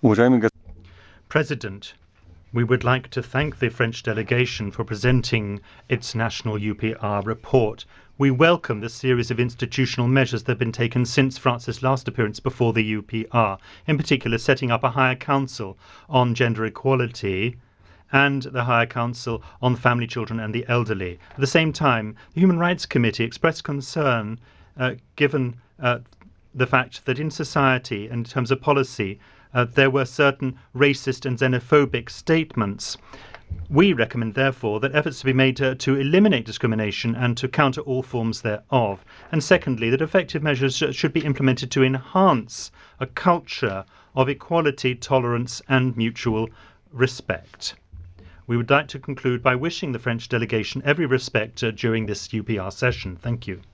President, we would like to thank the French delegation for presenting its national UPR report. We welcome the series of institutional measures that have been taken since France's last appearance before the UPR, in particular setting up a higher council on gender equality and the Higher Council on Family, Children and the Elderly. At the same time, the Human Rights Committee expressed concern given the fact that in society, in terms of policy, there were certain racist and xenophobic statements. We recommend, therefore, that efforts to be made to eliminate discrimination and to counter all forms thereof. And secondly, that effective measures should be implemented to enhance a culture of equality, tolerance and mutual respect. We would like to conclude by wishing the French delegation every respect during this UPR session. Thank you.